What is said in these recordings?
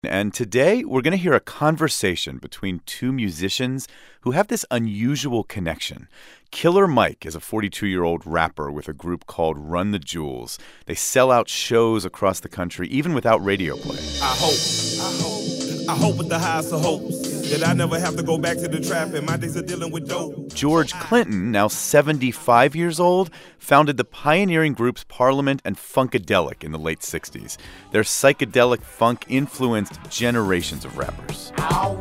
And today, we're going to hear a conversation between two musicians who have this unusual connection. Killer Mike is a 42-year-old rapper with a group called Run the Jewels. They sell out shows across the country, even without radio play. I hope with the highest of hopes that I never have to go back to the trap and my days of dealing with dope. George Clinton, now 75 years old, founded the pioneering groups Parliament and Funkadelic in the late 60s. Their psychedelic funk influenced generations of rappers.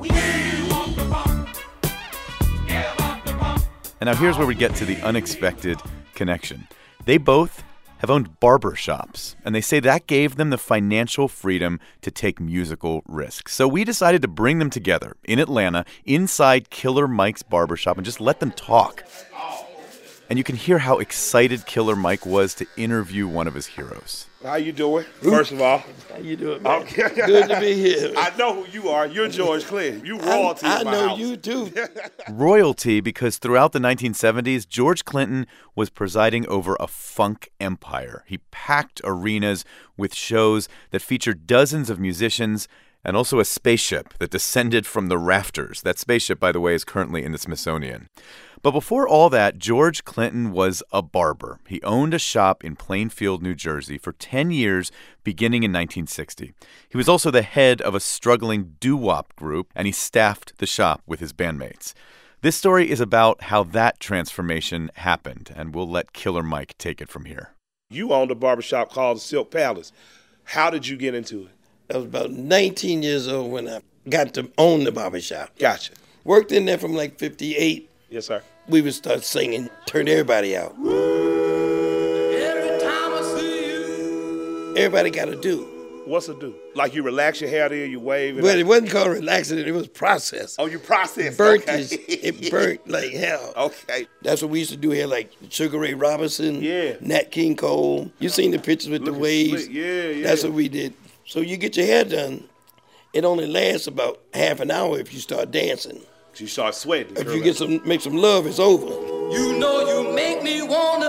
And now here's where we get to the unexpected connection. They both have owned barber shops, and they say that gave them the financial freedom to take musical risks. So we decided to bring them together in Atlanta, inside Killer Mike's barbershop, and just let them talk. And you can hear how excited Killer Mike was to interview one of his heroes. How you doing, first of all? How you doing, man? Good to be here. I know who you are. You're George Clinton. You royalty in my I know house. you, too. Royalty because throughout the 1970s, George Clinton was presiding over a funk empire. He packed arenas with shows that featured dozens of musicians and also a spaceship that descended from the rafters. That spaceship, by the way, is currently in the Smithsonian. But before all that, George Clinton was a barber. He owned a shop in Plainfield, New Jersey for 10 years, beginning in 1960. He was also the head of a struggling doo-wop group, and he staffed the shop with his bandmates. This story is about how that transformation happened, and we'll let Killer Mike take it from here. You owned a barbershop called the Silk Palace. How did you get into it? I was about 19 years old when I got to own the barbershop. Gotcha. Worked in there from like 58. Yes, sir. We would start singing, turn everybody out. Every time I see you. Everybody got to do. What's it do? Like you relax your hair there, you wave it. But it wasn't called relaxing, it was processed. Oh, you process. Burnt Okay. it burnt like hell. Okay. That's what we used to do here, like Sugar Ray Robinson, Yeah. Nat King Cole. You seen the pictures with the Looking waves. slick. Yeah. That's what we did. So you get your hair done. It only lasts about half an hour if you start dancing. You start sweating. If you get make some love, it's over. You know you make me wanna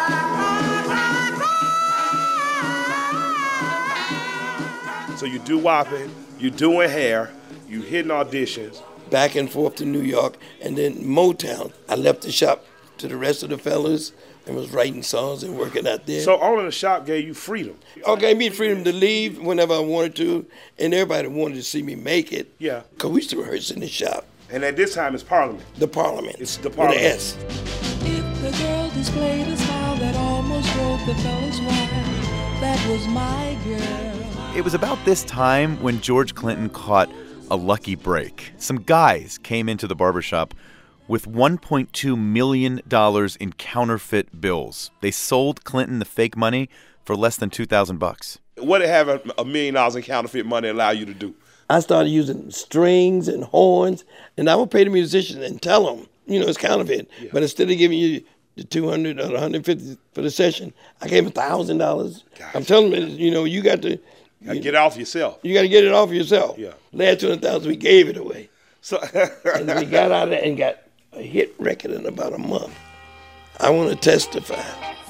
ride. So you do whopping, you doing hair, you hitting auditions. Back and forth to New York, and then Motown. I left the shop to the rest of the fellas and was writing songs and working out there. So owning the shop gave you freedom. Gave me freedom to leave whenever I wanted to, and everybody wanted to see me make it. Yeah. Because we used to rehearse in the shop. And at this time, it's Parliament. The Parliament. It's the Parliament. With an S. If the girl displayed a smile that almost drove the fellas wild, that was my girl. It was about this time when George Clinton caught a lucky break. Some guys came into the barbershop with $1.2 million in counterfeit bills. They sold Clinton the fake money for less than $2,000. What did having $1 million in counterfeit money allow you to do? I started using strings and horns, and I would pay the musicians and tell them, it's counterfeit. Yeah. But instead of giving you the $200 or $150 for the session, I gave them $1,000. Gotcha. I'm telling them, you got to get it off yourself. You got to get it off yourself. Yeah. Last $200,000, we gave it away. So and we got out of there and got a hit record in about a month. I want to testify.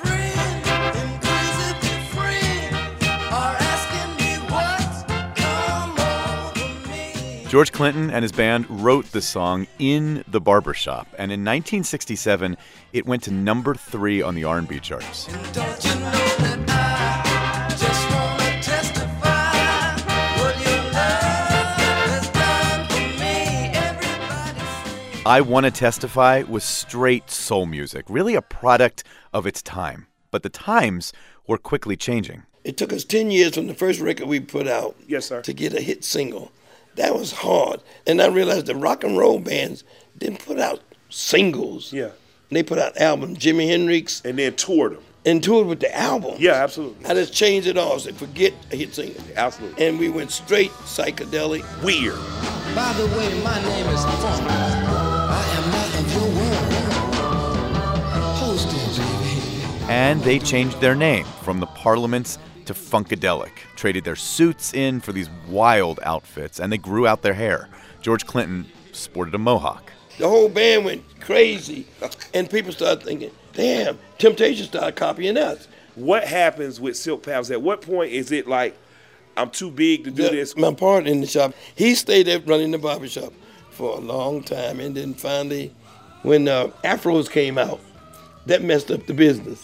George Clinton and his band wrote the song in the barbershop, and in 1967, it went to number 3 on the R&B charts. Don't you know that I just wanna testify what your love has done for me? Everybody sing. I Wanna Testify was straight soul music, really a product of its time. But the times were quickly changing. It took us 10 years from the first record we put out Yes, sir. to get a hit single. That was hard. And I realized the rock and roll bands didn't put out singles. Yeah. They put out albums. Jimi Hendrix. And then toured them. And toured with the album. Yeah, absolutely. I just changed it all. Said, forget a hit single. Absolutely. And we went straight psychedelic. Weird. By the way, my name is Funk. I am not of your world. Host it, baby. And they changed their name from the Parliaments to Funkadelic, traded their suits in for these wild outfits, and they grew out their hair. George Clinton sported a mohawk. The whole band went crazy, and people started thinking, damn, Temptation started copying us. What happens with Silk Palace? At what point is it like I'm too big to do this. My partner in the shop, he stayed there running the barbershop for a long time, and then finally, when Afros came out, that messed up the business.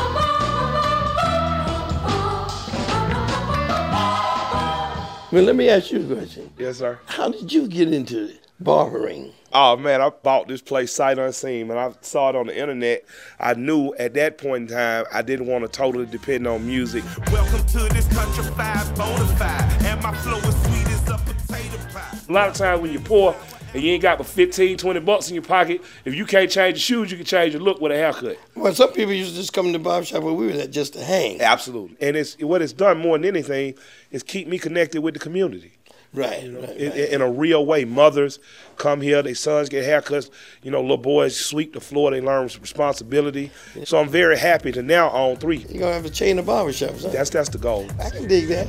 Well, let me ask you a question. Yes, sir. How did you get into barbering? Oh, man, I bought this place sight unseen. When I saw it on the internet, I knew at that point in time I didn't want to totally depend on music. Welcome to this country 5 bonafide, and my flow is sweet as a potato pie. A lot of times when you're poor and you ain't got but 15, 20 bucks in your pocket, if you can't change your shoes, you can change your look with a haircut. Well, some people used to just come to the barbershop where we were at just to hang. Absolutely. And what it's done more than anything is keep me connected with the community. Right, In a real way. Mothers come here, their sons get haircuts. Little boys sweep the floor, they learn responsibility. So I'm very happy to now own 3. You're going to have a chain of barbershops, huh? That's the goal. I can dig that.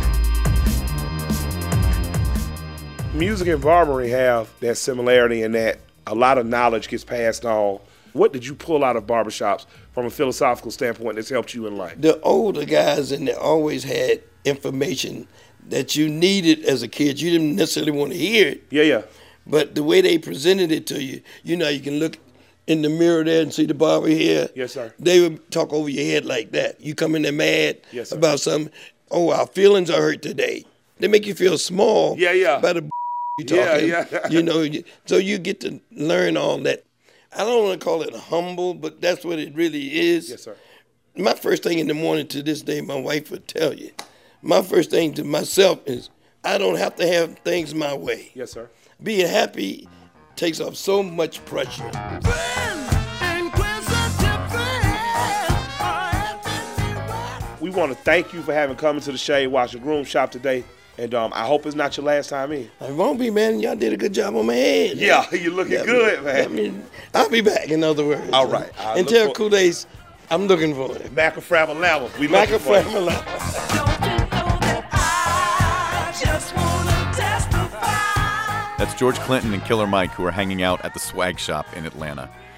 Music and barbering have that similarity in that a lot of knowledge gets passed on. What did you pull out of barbershops from a philosophical standpoint that's helped you in life? The older guys in there always had information that you needed as a kid. You didn't necessarily want to hear it. Yeah. But the way they presented it to you, you can look in the mirror there and see the barber here. Yes, sir. They would talk over your head like that. You come in there mad Yes, sir. about something. Oh, our feelings are hurt today. They make you feel small. Yeah. By the you talking. Yeah. So you get to learn all that. I don't want to call it humble, but that's what it really is. Yes, sir. My first thing in the morning to this day, my wife would tell you, my first thing to myself is I don't have to have things my way. Yes, sir. Being happy takes off so much pressure. We want to thank you for having come into the Shade Wash and Groom Shop today. And I hope it's not your last time in. It won't be, man. Y'all did a good job on my head. Yeah, you're looking good, man. I'll be back, in other words. All right. And tell Kool-Aid's I'm looking for it. Macafrabble We looking for it. That's George Clinton and Killer Mike, who are hanging out at the Swag Shop in Atlanta.